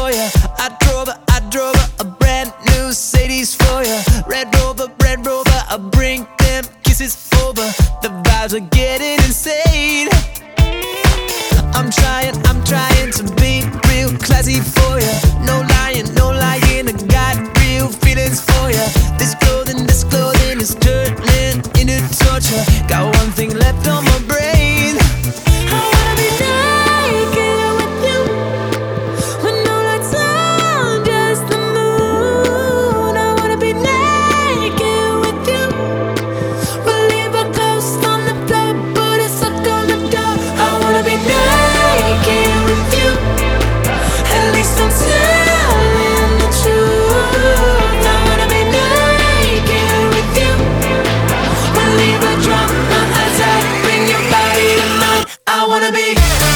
for ya. I drove a brand new Mercedes for ya. Red Rover, I bring them kisses over. The vibes are getting insane. I'm trying to be real classy for ya. No lying, I got real feelings for ya. This clothing is turning into torture. Got one thing left on my brain. I wanna be naked with you, with no lights on, just the moon. I wanna be naked with you. We'll leave our clothes on the floor, put a sock on the door. I wanna be naked with you. At least I'm telling the truth. I wanna be naked with you. We'll leave a drama outside, bring your body to mine. I wanna be.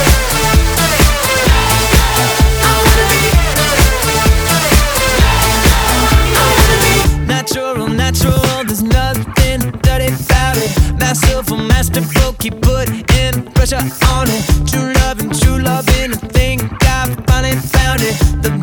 Natural, there's nothing dirty about it. Masterful, keep putting pressure on it. True love, I think I finally found it. The